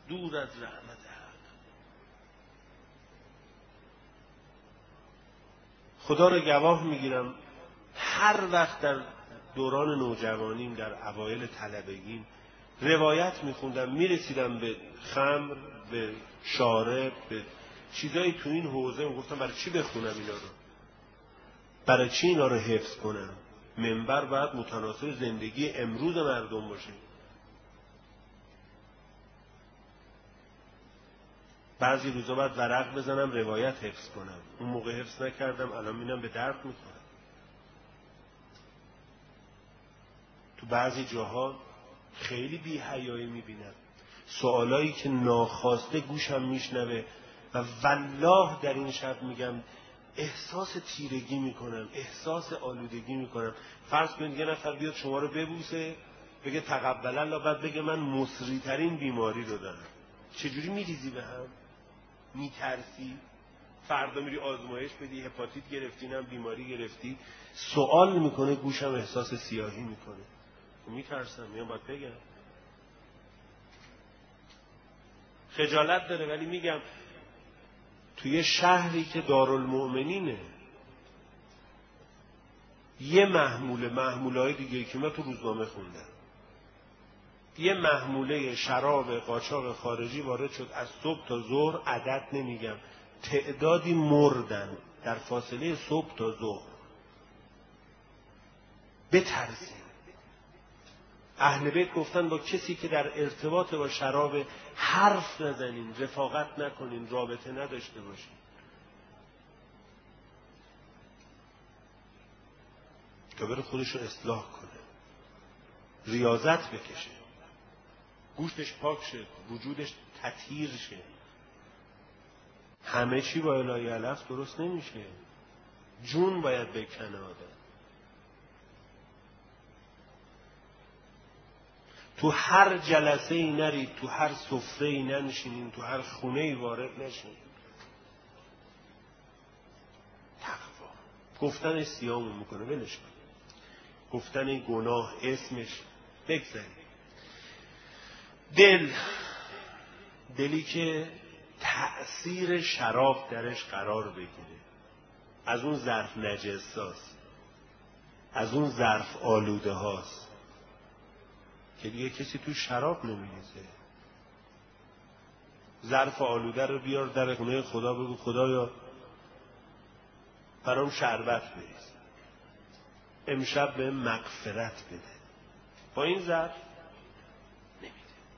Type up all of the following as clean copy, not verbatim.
دور از رحمت حق. خدا رو گواه میگیرم هر وقت در دوران نوجوانیم، در اوایل طلبگیم روایت میخوندم، میرسیدم به خمر، به شارب، به چیزایی تو این حوزه، میگفتم برای چی بخونم اینا رو؟ برای چی اینا رو حفظ کنم؟ منبر باید متناسب زندگی امروز مردم باشه. بعضی روزا باید ورق بزنم روایت حفظ کنم، اون موقع حفظ نکردم، الان میبینم به درد میخورم. تو بعضی جاها خیلی بی حیایی میبینم، سوالایی که ناخواسته گوشم میشنوه و والله در این شب میگم احساس تیرگی میکنم، احساس آلودگی میکنم. فرض کنید یه نفر بیاد شما رو ببوسه، بگه تقبل الله، بعد بگه من مصری ترین بیماری رو دارم. چجوری میریزی به هم؟ میترسی؟ فردا میری آزمایش بدی، هپاتیت گرفتی، نم بیماری گرفتی. سوال میکنه، گوشم احساس سیاهی میکنه، میترسم، میام باید بگم. خجالت داره، ولی میگم توی شهری که دارالمؤمنینه، یه محموله‌های دیگه که من تو روزنامه خوندم، یه محموله شراب قاچاق خارجی وارد شد، از صبح تا ظهر، عدد نمیگم، تعدادی مردن در فاصله صبح تا ظهر. بترسیم. اهل بیت گفتن با کسی که در ارتباط با شراب حرف نزنین، رفاقت نکنین، رابطه نداشته باشین. که بره خودشو اصلاح کنه، ریاضت بکشه، گوشتش پاک شه، وجودش تطهیر شه. همه چی با الهی علف درست نمیشه، جون باید بکنه آدم. تو هر جلسه ای نرید، تو هر سفره ای ننشینین، تو هر خونه ای وارد نشین. تقوا گفتن سیامون میکنه، ولش کن. گفتن گناه اسمش بگذارید. دلی که تأثیر شراب درش قرار بگیره، از اون ظرف نجس هاست، از اون ظرف آلوده هاست که دیگه کسی تو شراب نمیریزه. ظرف آلوده رو بیار در خونه خدا، بگو خدایا برام شربت بریز، امشب به مغفرت بده. با این ظرف نمیده.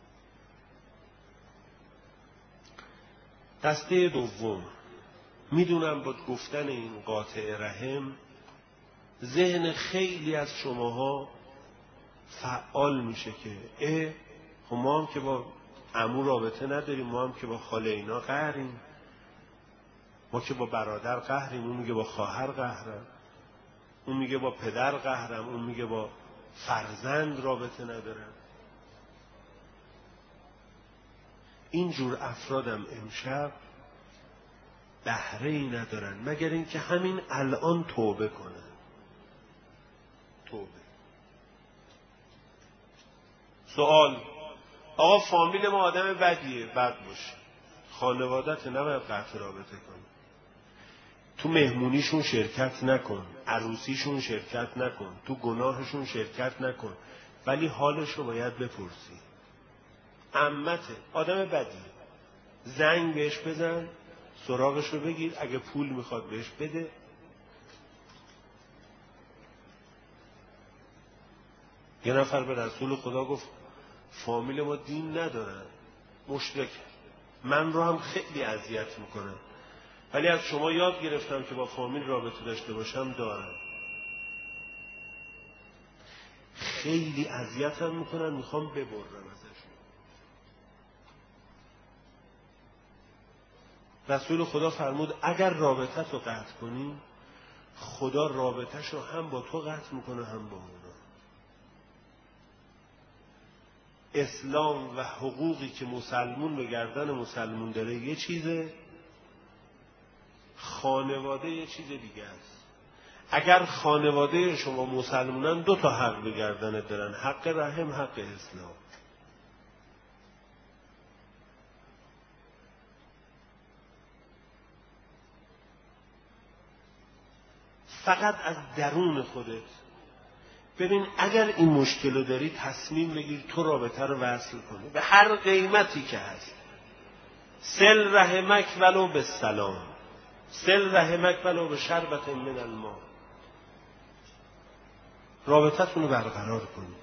دسته دوم، میدونم با گفتن این قاطع رحم ذهن خیلی از شماها فعال میشه که خب ما هم که با عمو رابطه نداریم، ما هم که با خاله اینا قهریم، ما که با برادر قهریم، اون میگه با خواهر قهرم، اون میگه با پدر قهرم، اون میگه با فرزند رابطه ندارم. اینجور افرادم امشب بهره‌ای ندارن مگر اینکه همین الان توبه کنن. توبه. سوال: آقا فامیل ما آدم بدیه، بد باشه، خانوادت نباید قطع رابطه کنی، تو مهمونیشون شرکت نکن، عروسیشون شرکت نکن، تو گناهشون شرکت نکن، ولی حالشو باید بپرسی. عمته آدم بدیه، زنگ بهش بزن، سراغشو بگیر، اگه پول میخواد بهش بده. یه نفر به رسول خدا گفت فامیل ما دین ندارن، مشرکه، من رو هم خیلی اذیت میکنن، ولی از شما یاد گرفتم که با فامیل رابطه داشته باشم، دارم. خیلی اذیتم میکنن، میخوام ببرم ازشون. رسول خدا فرمود اگر رابطت رو قطع کنی، خدا رابطش رو هم با تو قطع میکنه هم با اونا. اسلام و حقوقی که مسلمون به گردن مسلمون داره یه چیزه، خانواده یه چیز دیگه است. اگر خانواده شما مسلمونن، دو تا حق به گردنت دارن، حق رحم، حق اسلام. فقط از درون خودت ببین اگر این مشکل رو داری تصمیم بگیر تو رابطه رو وصل کنی به هر قیمتی که هست. سل رحمک ولو به سلام، سل رحمک ولو به شربت من الماء. رابطتون رو برقرار کنی.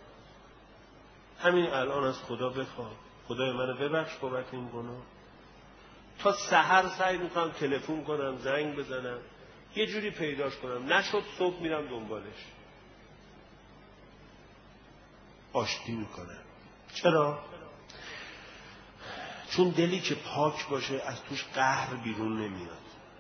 همین الان از خدا بخواه خدای منو ببخش بابت این گناه. تا سحر سعی میکنم تلفن کنم، زنگ بزنم، یه جوری پیداش کنم، نشد صبح میرم دنبالش، آشتی میکنم. چرا؟ چون دلی که پاک باشه از توش قهر بیرون نمیاد.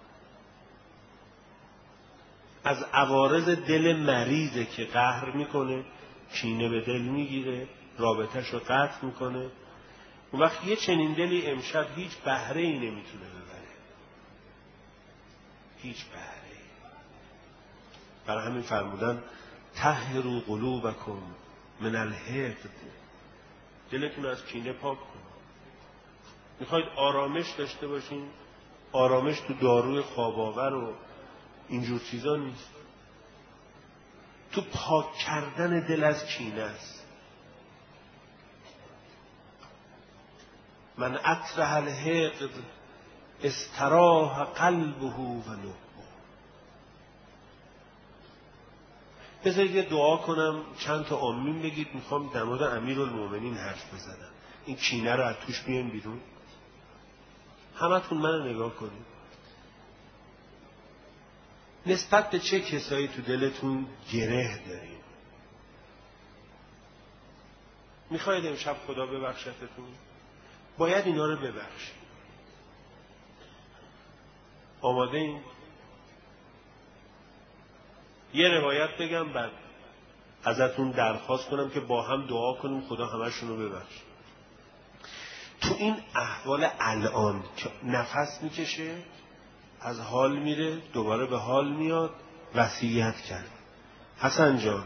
از عوارض دل مریضه که قهر میکنه، کینه به دل میگیره، رابطهش رو قطع میکنه. اون وقت یه چنین دلی امشب هیچ بهره ای نمیتونه ببره، هیچ بهره ای. برای همین فرمودن طهروا قلوبکم من الحقد، دلتون از کینه پاک کن. میخواید آرامش داشته باشین، آرامش تو داروی خواب‌آور و اینجور چیزا نیست، تو پاک کردن دل از کینه است. من اکره الحقد استراح قلبه و لبه. بذارید یه دعا کنم، چند تا آمین بگید. میخوام در مورد امیرالمومنین حرف بزنم، این کینه رو از توش بیان بیرون. همتون منو نگاه کنید. نسبت به چه کسایی تو دلتون گره دارید؟ میخواید امشب خدا ببخشتتون؟ باید اینا رو ببخشید. آماده این؟ یه روایت بگم بعد ازتون درخواست کنم که با هم دعا کنیم خدا همشون رو ببخشه. تو این احوال الان که نفس میکشه، از حال میره، دوباره به حال میاد، وصیت کرد. حسن جان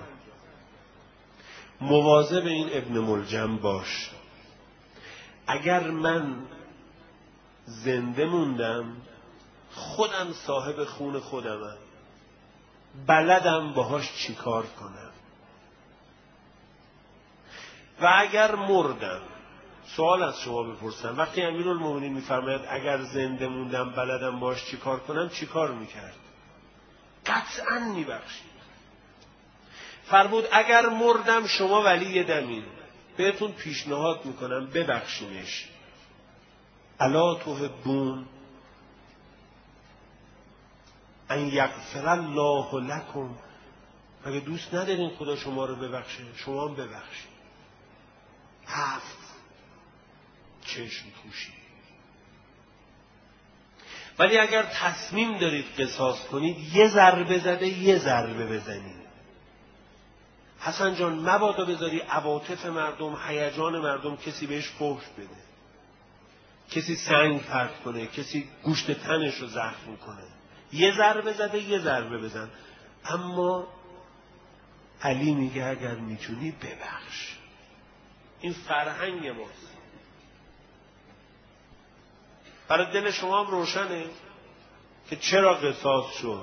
مواظب این ابن ملجم باش، اگر من زنده موندم خودم صاحب خون خودمم، بلدم باهاش چی کار کنم، و اگر مردم، سوال از شما بپرسم، وقتی امیرالمومنین میفرماید اگر زنده موندم بلدم باهاش چی کار کنم، چی کار میکرد؟ قطعاً میبخشید. فرمود اگر مردم شما ولی دمین، بهتون پیشنهاد میکنم ببخشینش. الا تحبون ان یغفر الله لکم، مگه دوست ندارین خدا شما رو ببخشه؟ شما هم ببخشید. 7 چشم پوشی. ولی اگر تصمیم دارید قصاص کنید، یه ضربه زده یه ضربه بزنید. حسن جان مبادا بذاری عواطف مردم، هیجان مردم کسی بهش فحش بده، کسی سنگ پرت کنه، کسی گوشت تنش رو زخم کنه. یه ضربه زده یه ضربه بزن. اما علی میگه اگر میتونی ببخش. این فرهنگ ماست. برای دل شما هم روشنه که چرا قصاص شد.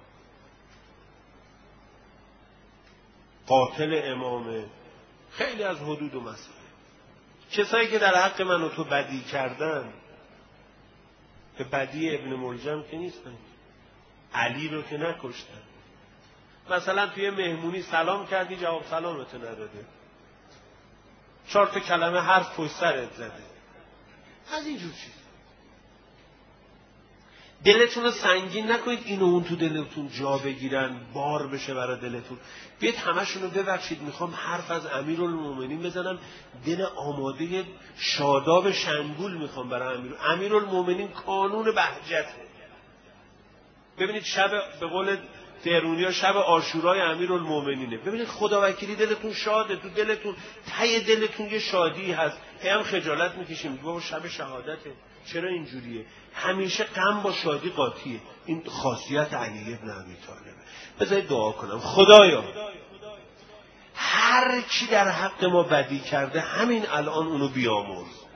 قاتل امامه، خیلی از حدود و مسائل. کسایی که در حق من و تو بدی کردن، به بدی ابن ملجم که نیستن، علی رو که نکشتن. مثلا توی مهمونی سلام کردی جواب سلامت نداده، 4 کلمه حرف پشت سرت زده، از اینجور چیز. دلتون رو سنگین نکنید اینو اون تو دلتون جا بگیرن، بار بشه برای دلتون. بیاید همشون رو ببخشید. میخوام حرف از امیرالمومنین بزنم، دل آماده شاداب شنگول میخوام برای امیرالمومنین. کانون بهجته. ببینید شب به قول تهرونیا شب عاشورای امیرالمومنینه. ببینید خداوکیلی دلتون شاده، تو دلتون ته دلتون یه شادی هست. هم خجالت میکشیم بابا شب شهادته، چرا اینجوریه؟ همیشه غم با شادی قاطیه. این خاصیت علی بن ابی طالبه. بذارید دعا کنم. خدایا هر کی در حق ما بدی کرده همین الان اونو بیامرز.